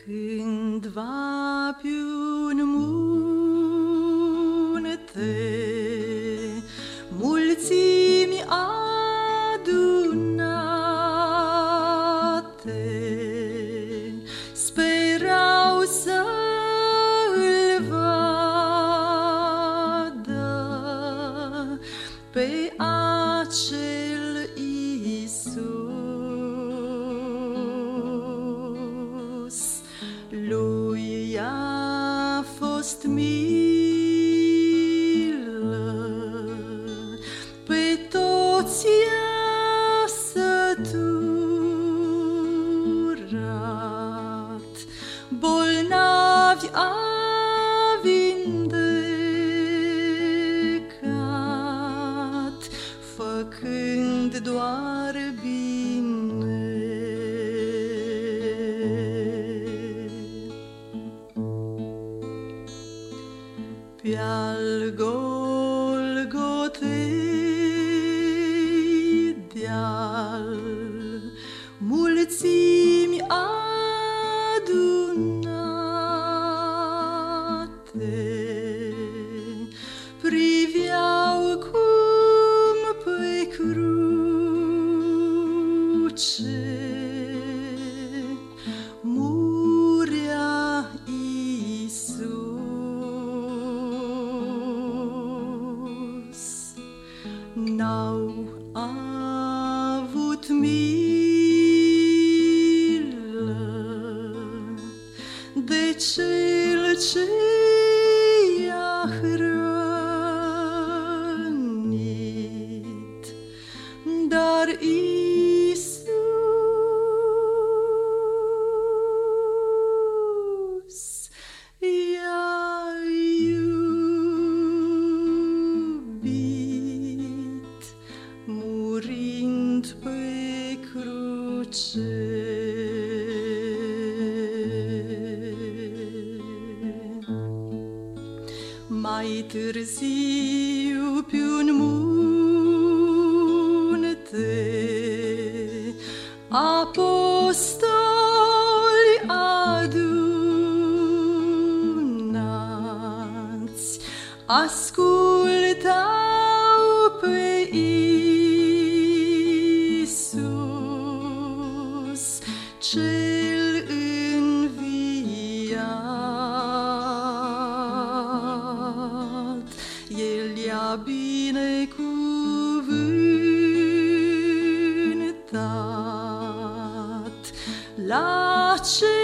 Cândva pe un munte mulțimi adunate sperau să-l vadă pe acel Iisus. Lui i-a fost milă, pe toți i-a săturat, bolnavi a vindecat, făcând doar bine. Pe-al Golgotei deal mulțimi adunate priveau cum pe cruce murea Iisus. N-au avut milă de cel ce i-a hrănit, dar Iisus i-a iubit, murind pe cruce. Mai târziu pe un munte apostoli adunați ascultau pe Iisus cel înviat. El i-a binecuvântat la ce